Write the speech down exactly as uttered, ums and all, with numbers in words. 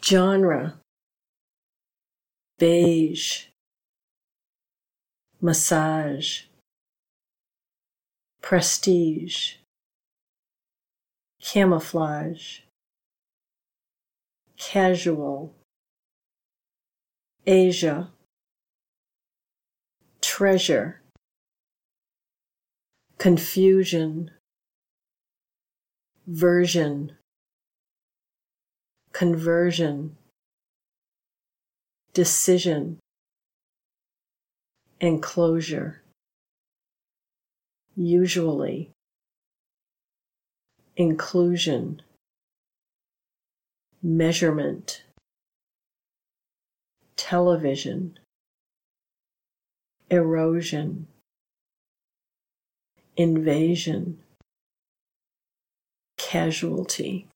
genre, beige, massage, prestige, camouflage, casual, Asia, treasure, confusion, version, conversion, decision, enclosure, usually, inclusion, measurement, television, erosion, invasion, casualty.